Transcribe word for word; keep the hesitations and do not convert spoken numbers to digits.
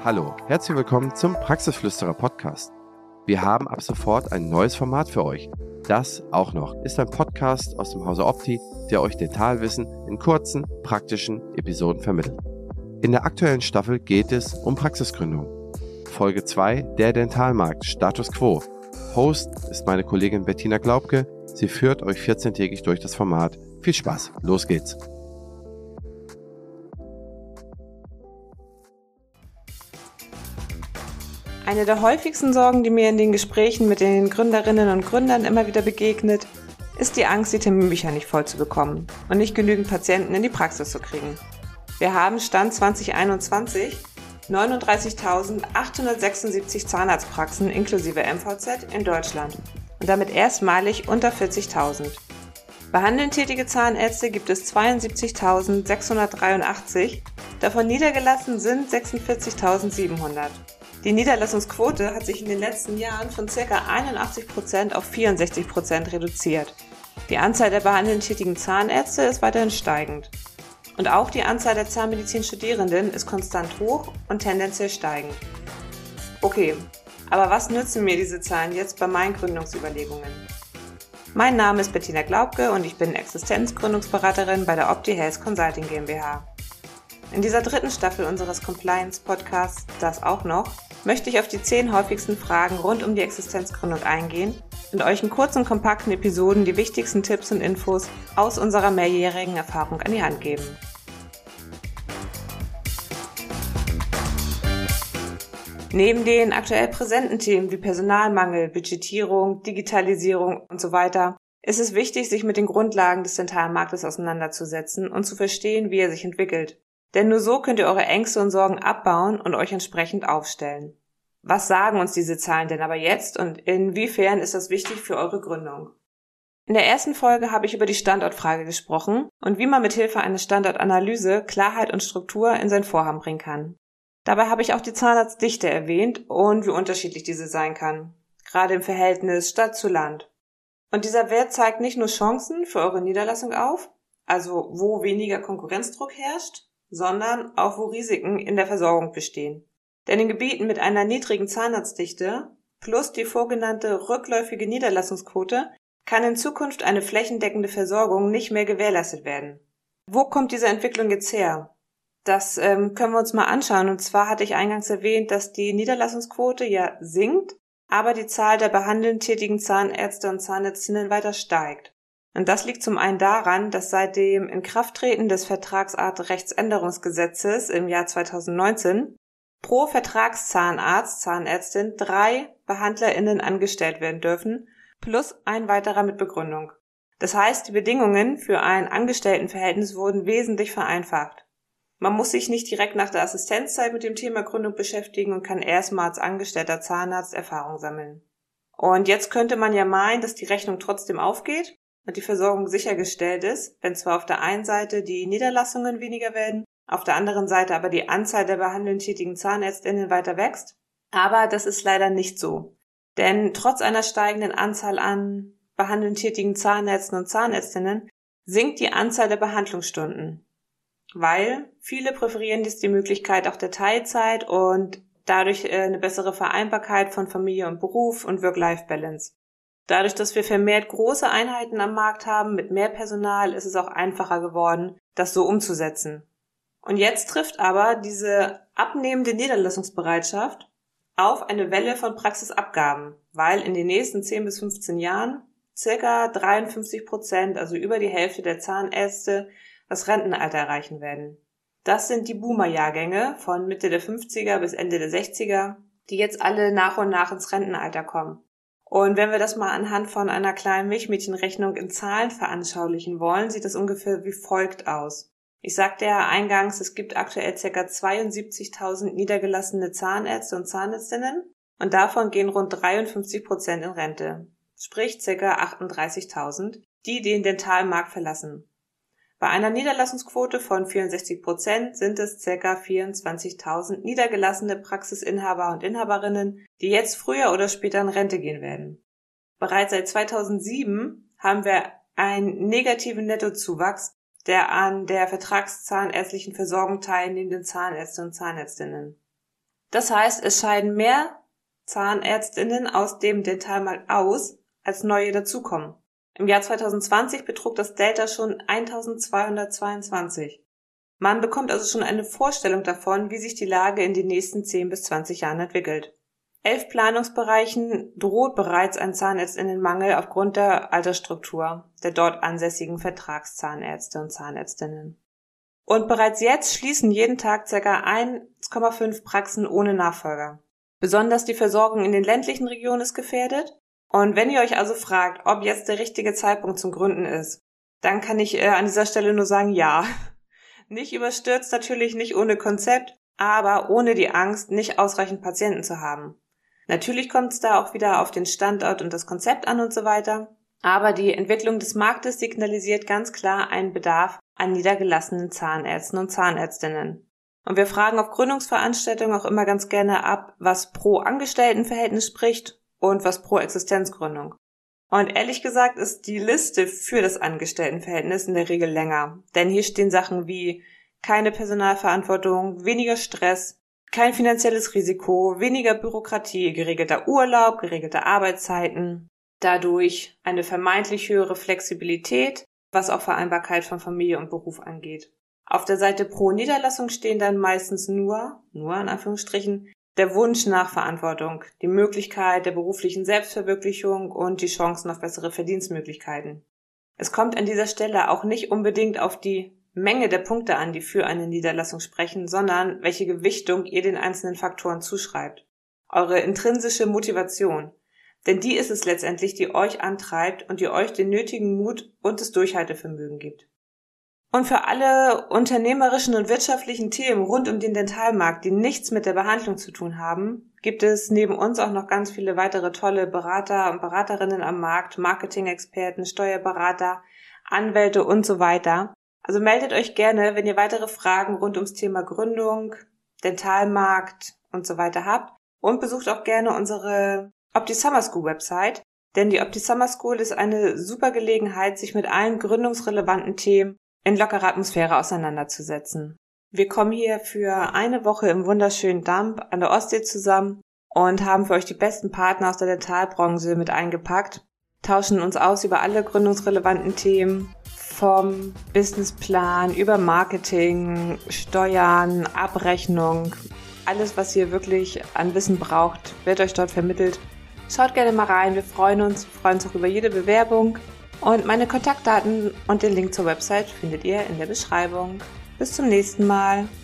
Hallo, herzlich willkommen zum Praxisflüsterer Podcast. Wir haben ab sofort ein neues Format für euch. Das auch noch ist ein Podcast aus dem Hause Opti, der euch Dentalwissen in kurzen, praktischen Episoden vermittelt. In der aktuellen Staffel geht es um Praxisgründung. Folge zwei, der Dentalmarkt, Status Quo. Host ist meine Kollegin Bettina Glaubke. Sie führt euch vierzehntägig durch das Format. Viel Spaß, los geht's! Eine der häufigsten Sorgen, die mir in den Gesprächen mit den Gründerinnen und Gründern immer wieder begegnet, ist die Angst, die Terminbücher nicht voll zu bekommen und nicht genügend Patienten in die Praxis zu kriegen. Wir haben Stand zwanzig einundzwanzig neununddreißigtausendachthundertsechsundsiebzig Zahnarztpraxen inklusive M V Z in Deutschland und damit erstmalig unter vierzigtausend. Behandelnd tätige Zahnärzte gibt es zweiundsiebzigtausendsechshundertdreiundachtzig, davon niedergelassen sind sechsundvierzigtausendsiebenhundert. Die Niederlassungsquote hat sich in den letzten Jahren von ca. einundachtzig Prozent auf vierundsechzig Prozent reduziert. Die Anzahl der behandelnd tätigen Zahnärzte ist weiterhin steigend. Und auch die Anzahl der Zahnmedizin-Studierenden ist konstant hoch und tendenziell steigend. Okay, aber was nützen mir diese Zahlen jetzt bei meinen Gründungsüberlegungen? Mein Name ist Bettina Glaubke und ich bin Existenzgründungsberaterin bei der Opti Health Consulting GmbH. In dieser dritten Staffel unseres Compliance-Podcasts Das auch noch möchte ich auf die zehn häufigsten Fragen rund um die Existenzgründung eingehen und euch in kurzen, kompakten Episoden die wichtigsten Tipps und Infos aus unserer mehrjährigen Erfahrung an die Hand geben. Neben den aktuell präsenten Themen wie Personalmangel, Budgetierung, Digitalisierung und so weiter ist es wichtig, sich mit den Grundlagen des Dentalmarktes auseinanderzusetzen und zu verstehen, wie er sich entwickelt. Denn nur so könnt ihr eure Ängste und Sorgen abbauen und euch entsprechend aufstellen. Was sagen uns diese Zahlen denn aber jetzt und inwiefern ist das wichtig für eure Gründung? In der ersten Folge habe ich über die Standortfrage gesprochen und wie man mit Hilfe einer Standortanalyse Klarheit und Struktur in sein Vorhaben bringen kann. Dabei habe ich auch die Zahnarztdichte erwähnt und wie unterschiedlich diese sein kann, gerade im Verhältnis Stadt zu Land. Und dieser Wert zeigt nicht nur Chancen für eure Niederlassung auf, also wo weniger Konkurrenzdruck herrscht, sondern auch wo Risiken in der Versorgung bestehen. Denn in Gebieten mit einer niedrigen Zahnarztdichte plus die vorgenannte rückläufige Niederlassungsquote kann in Zukunft eine flächendeckende Versorgung nicht mehr gewährleistet werden. Wo kommt diese Entwicklung jetzt her? Das ähm, können wir uns mal anschauen. Und zwar hatte ich eingangs erwähnt, dass die Niederlassungsquote ja sinkt, aber die Zahl der behandelnd tätigen Zahnärzte und Zahnärztinnen weiter steigt. Und das liegt zum einen daran, dass seit dem Inkrafttreten des Vertragsartrechtsänderungsgesetzes im Jahr zweitausendneunzehn pro Vertragszahnarzt, Zahnärztin drei BehandlerInnen angestellt werden dürfen, plus ein weiterer mit Begründung. Das heißt, die Bedingungen für ein Angestelltenverhältnis wurden wesentlich vereinfacht. Man muss sich nicht direkt nach der Assistenzzeit mit dem Thema Gründung beschäftigen und kann erstmal als angestellter Zahnarzt Erfahrung sammeln. Und jetzt könnte man ja meinen, dass die Rechnung trotzdem aufgeht und die Versorgung sichergestellt ist, wenn zwar auf der einen Seite die Niederlassungen weniger werden, auf der anderen Seite aber die Anzahl der behandelnd tätigen ZahnärztInnen weiter wächst. Aber das ist leider nicht so. Denn trotz einer steigenden Anzahl an behandelnd tätigen Zahnärzten und Zahnärztinnen sinkt die Anzahl der Behandlungsstunden. Weil viele präferieren jetzt die Möglichkeit auch der Teilzeit und dadurch eine bessere Vereinbarkeit von Familie und Beruf und Work-Life-Balance. Dadurch, dass wir vermehrt große Einheiten am Markt haben mit mehr Personal, ist es auch einfacher geworden, das so umzusetzen. Und jetzt trifft aber diese abnehmende Niederlassungsbereitschaft auf eine Welle von Praxisabgaben, weil in den nächsten zehn bis fünfzehn Jahren circa dreiundfünfzig Prozent, also über die Hälfte der Zahnärzte, das Rentenalter erreichen werden. Das sind die Boomer-Jahrgänge von Mitte der fünfziger bis Ende der sechziger, die jetzt alle nach und nach ins Rentenalter kommen. Und wenn wir das mal anhand von einer kleinen Milchmädchenrechnung in Zahlen veranschaulichen wollen, sieht das ungefähr wie folgt aus. Ich sagte ja eingangs, es gibt aktuell ca. zweiundsiebzigtausend niedergelassene Zahnärzte und Zahnärztinnen und davon gehen rund dreiundfünfzig Prozent in Rente, sprich ca. achtunddreißigtausend, die den Dentalmarkt verlassen. Bei einer Niederlassungsquote von vierundsechzig Prozent sind es ca. vierundzwanzigtausend niedergelassene Praxisinhaber und Inhaberinnen, die jetzt früher oder später in Rente gehen werden. Bereits seit zweitausendsieben haben wir einen negativen Nettozuwachs der an der vertragszahnärztlichen Versorgung teilnehmenden Zahnärzte und Zahnärztinnen. Das heißt, es scheiden mehr Zahnärztinnen aus dem Dentalmarkt aus, als neue dazukommen. Im Jahr zwanzig zwanzig betrug das Delta schon eintausendzweihundertzweiundzwanzig. Man bekommt also schon eine Vorstellung davon, wie sich die Lage in den nächsten zehn bis zwanzig Jahren entwickelt. Elf Planungsbereichen droht bereits ein Zahnärztinnenmangel aufgrund der Altersstruktur der dort ansässigen Vertragszahnärzte und Zahnärztinnen. Und bereits jetzt schließen jeden Tag ca. eins Komma fünf Praxen ohne Nachfolger. Besonders die Versorgung in den ländlichen Regionen ist gefährdet. Und wenn ihr euch also fragt, ob jetzt der richtige Zeitpunkt zum Gründen ist, dann kann ich äh, an dieser Stelle nur sagen, ja. Nicht überstürzt natürlich, nicht ohne Konzept, aber ohne die Angst, nicht ausreichend Patienten zu haben. Natürlich kommt es da auch wieder auf den Standort und das Konzept an und so weiter. Aber die Entwicklung des Marktes signalisiert ganz klar einen Bedarf an niedergelassenen Zahnärzten und Zahnärztinnen. Und wir fragen auf Gründungsveranstaltungen auch immer ganz gerne ab, was pro Angestelltenverhältnis spricht und was pro Existenzgründung. Und ehrlich gesagt ist die Liste für das Angestelltenverhältnis in der Regel länger. Denn hier stehen Sachen wie keine Personalverantwortung, weniger Stress, kein finanzielles Risiko, weniger Bürokratie, geregelter Urlaub, geregelte Arbeitszeiten, dadurch eine vermeintlich höhere Flexibilität, was auch Vereinbarkeit von Familie und Beruf angeht. Auf der Seite pro Niederlassung stehen dann meistens nur, nur in Anführungsstrichen, der Wunsch nach Verantwortung, die Möglichkeit der beruflichen Selbstverwirklichung und die Chancen auf bessere Verdienstmöglichkeiten. Es kommt an dieser Stelle auch nicht unbedingt auf die Menge der Punkte an, die für eine Niederlassung sprechen, sondern welche Gewichtung ihr den einzelnen Faktoren zuschreibt. Eure intrinsische Motivation. Denn die ist es letztendlich, die euch antreibt und die euch den nötigen Mut und das Durchhaltevermögen gibt. Und für alle unternehmerischen und wirtschaftlichen Themen rund um den Dentalmarkt, die nichts mit der Behandlung zu tun haben, gibt es neben uns auch noch ganz viele weitere tolle Berater und Beraterinnen am Markt, Marketing-Experten, Steuerberater, Anwälte und so weiter. Also meldet euch gerne, wenn ihr weitere Fragen rund ums Thema Gründung, Dentalmarkt und so weiter habt. Und besucht auch gerne unsere Opti Summer School Website, denn die Opti Summer School ist eine super Gelegenheit, sich mit allen gründungsrelevanten Themen in lockerer Atmosphäre auseinanderzusetzen. Wir kommen hier für eine Woche im wunderschönen Damp an der Ostsee zusammen und haben für euch die besten Partner aus der Dentalbranche mit eingepackt, tauschen uns aus über alle gründungsrelevanten Themen, vom Businessplan über Marketing, Steuern, Abrechnung, alles, was ihr wirklich an Wissen braucht, wird euch dort vermittelt. Schaut gerne mal rein, wir freuen uns, wir freuen uns auch über jede Bewerbung. Und meine Kontaktdaten und den Link zur Website findet ihr in der Beschreibung. Bis zum nächsten Mal.